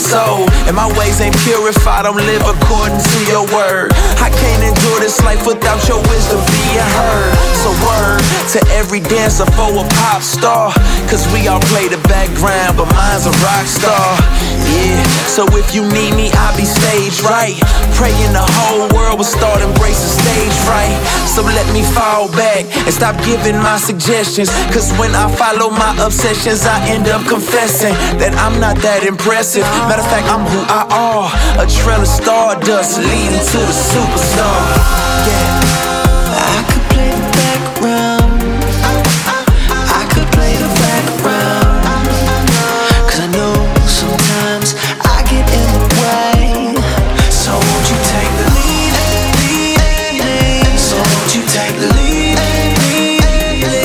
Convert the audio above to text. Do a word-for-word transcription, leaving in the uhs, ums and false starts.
soul. And my ways ain't pure if I don't live according to your word. I can't endure this life without your wisdom being heard. So word to every dancer for a pop star, cause we all play the background, but mine's a rock star. Yeah, so if you need me, I'll be stage right. Praying the whole world will start embracing stage right. So let me fall back and stop giving my suggestions, cause when I follow my obsessions, I end up confessing that I'm not that impressive. Matter of fact, I'm who I are, a trail of stardust leading to the superstar. Yeah.